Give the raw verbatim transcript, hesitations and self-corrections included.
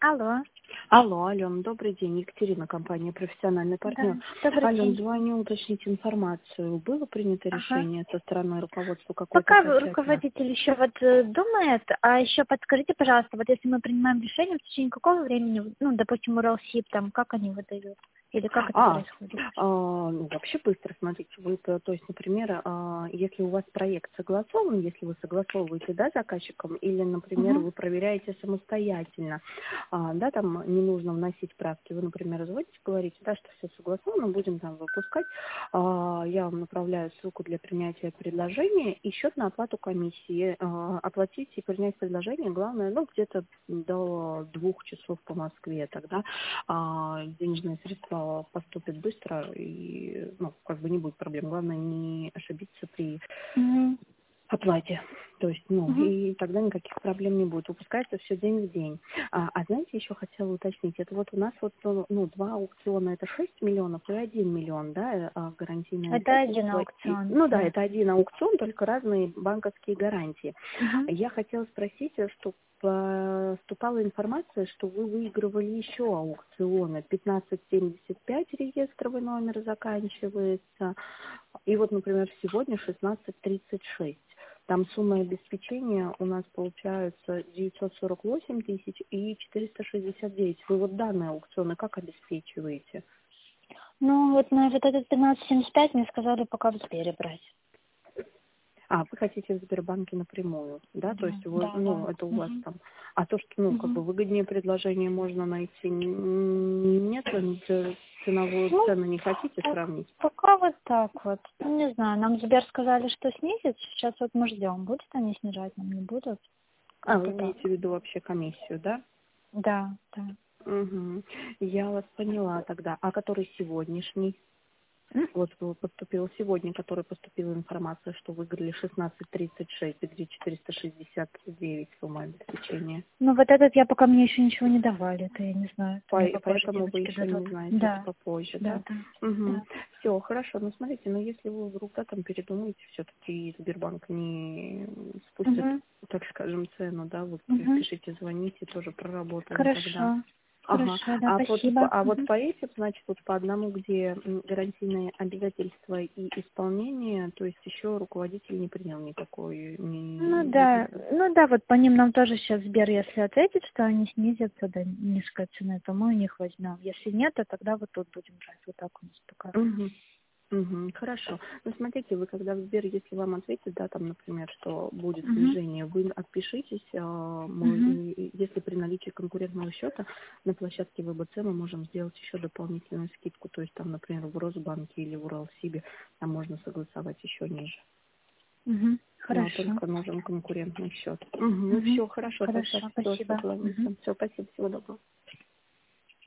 Алло. Алло, Ален, добрый день. Екатерина, компания «Профессиональный партнер». Да, добрый Ален, день. звоню уточнить информацию. Было принято Ага. решение со стороны руководства какое-то Пока вы- окончательно? руководитель еще вот э, думает, а еще подскажите, пожалуйста, вот если мы принимаем решение, в течение какого времени, ну, допустим, Уралсиб, там, как они выдают? Или как это А, происходит? а, ну, вообще быстро, смотрите, вы, то то есть, например, а, если у вас проект согласован, если вы согласовываете, да, с заказчиком, или, например, Угу. вы проверяете самостоятельно, а, да, там не нужно вносить правки, вы, например, звоните, говорите, да, что все согласовано, будем там выпускать, а, я вам направляю ссылку для принятия предложения и счет на оплату комиссии, а, оплатить и принять предложение, главное, ну, где-то до двух часов по Москве, тогда а, денежные средства поступят быстро и, ну, как бы не будет проблем. Главное не ошибиться при Угу. оплате. То есть, ну, Угу. и тогда никаких проблем не будет. Выпускается все день в день. А, а знаете, еще хотела уточнить, это вот у нас вот, ну, ну, два аукциона, это шесть миллионов и один миллион, да, а, гарантийное Это один обязательство. И, аукцион, ну да, да. это один аукцион, только разные банковские гарантии. Угу. Я хотела спросить, что поступала информация, что вы выигрывали еще аукционы. пятнадцать семьдесят пять реестровый номер заканчивается. И вот, например, сегодня шестнадцать тридцать шесть. Там сумма обеспечения у нас получается девятьсот сорок восемь тысяч и четыреста шестьдесят девять. Вы вот данные аукционы как обеспечиваете? Ну, вот на вот этот пятнадцать семьдесят пять мне сказали пока в Сбере брать. А, вы хотите в Сбербанке напрямую, да? То Да, есть вы, да, ну, да. это у вас Угу. там. А то, что, ну, как бы Угу. выгоднее предложение можно найти, н- нет, ц- ценовую Ну, цену не хотите так, сравнить? пока вот так вот. Ну, не знаю, нам Сбер сказали, что снизит. Сейчас вот мы ждем. Будут они снижать, нам не будут. А, вы Как-то так. имеете в виду вообще комиссию, да? Да, да. Угу. Я вас поняла тогда. А который сегодняшний? Вот э, поступила сегодня, которая поступила информация, что выиграли шестнадцать тридцать шесть, где четыреста шестьдесят девять сумма обеспечения. Ну, вот этот я пока мне еще ничего не давали. Это я не знаю. Это мне По- попозже Поэтому вы девочки еще не дадут. знаете, это Да, попозже, да? да, да, Угу. да. Все, хорошо. Ну, смотрите, но если вы вдруг да, там передумаете, все-таки Сбербанк не спустит, Угу, так скажем, цену, да, вы угу. пишите, звоните, тоже проработаем тогда. Хорошо. Ага. Хорошо, да, А вот, по- спасибо. а вот Мгм. по этим, значит, вот по одному, где м, гарантийные обязательства и исполнение, то есть еще руководитель не принял никакой Ну ни да, решения. ну да, вот по ним нам тоже сейчас Сбер, если ответит, что они снизятся до низкой цены, то мы у них возьмем. Если нет, то тогда вот тут будем брать. Вот так у нас пока. Мгм. Мгм. Хорошо. Ну, смотрите, вы когда в Сбер, если вам ответят, да, там, например, что будет Угу. снижение, вы отпишитесь, а, мы, Угу. и- и если при наличии конкурентного счета на площадке ВБЦ мы можем сделать еще дополнительную скидку, то есть там, например, в Росбанке или в Уралсибе, там можно согласовать еще ниже. Угу. Но Хорошо. только нужен конкурентный счет. Угу. Угу. Все, хорошо, тогда Хорошо, все, спасибо. Угу. согласен. Все, спасибо, всего доброго.